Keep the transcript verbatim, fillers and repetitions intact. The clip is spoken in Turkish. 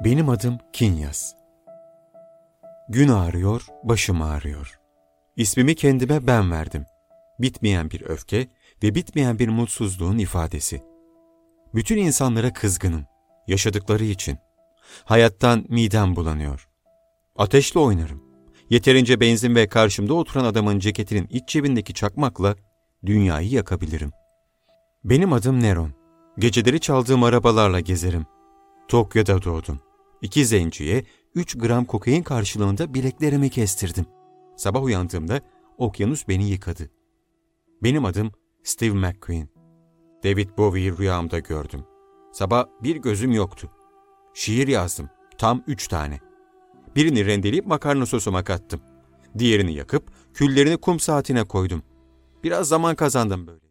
Benim adım Kinyas. Gün ağrıyor, başım ağrıyor. İsmimi kendime ben verdim. Bitmeyen bir öfke ve bitmeyen bir mutsuzluğun ifadesi. Bütün insanlara kızgınım. Yaşadıkları için. Hayattan midem bulanıyor. Ateşle oynarım. Yeterince benzin ve karşımda oturan adamın ceketinin iç cebindeki çakmakla dünyayı yakabilirim. Benim adım Neron. Geceleri çaldığım arabalarla gezerim. Tokyo'da doğdum. İki zenciye üç gram kokain karşılığında bileklerimi kestirdim. Sabah uyandığımda okyanus beni yıkadı. Benim adım Steve McQueen. David Bowie'yi rüyamda gördüm. Sabah bir gözüm yoktu. Şiir yazdım. Tam üç tane. Birini rendeleyip makarna sosuma kattım. Diğerini yakıp küllerini kum saatine koydum. Biraz zaman kazandım böyle.